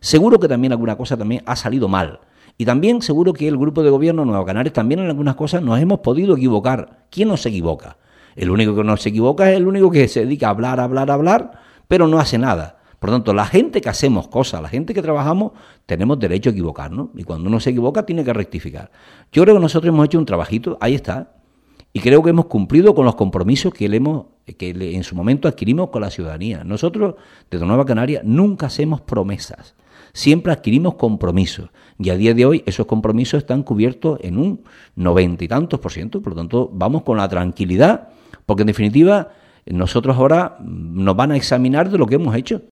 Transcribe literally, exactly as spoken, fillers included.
Seguro que también alguna cosa también ha salido mal. Y también seguro que el grupo de gobierno Nueva Canarias también en algunas cosas nos hemos podido equivocar. ¿Quién no se equivoca? El único que no se equivoca es el único que se dedica a hablar, hablar, hablar, pero no hace nada. Por lo tanto, la gente que hacemos cosas, la gente que trabajamos, tenemos derecho a equivocarnos. Y cuando uno se equivoca, tiene que rectificar. Yo creo que nosotros hemos hecho un trabajito, ahí está, y creo que hemos cumplido con los compromisos que, le hemos, que le, en su momento adquirimos con la ciudadanía. Nosotros, desde Nueva Canaria, nunca hacemos promesas. Siempre adquirimos compromisos y a día de hoy esos compromisos están cubiertos en un noventa y tantos por ciento, por lo tanto vamos con la tranquilidad, porque en definitiva nosotros ahora nos van a examinar de lo que hemos hecho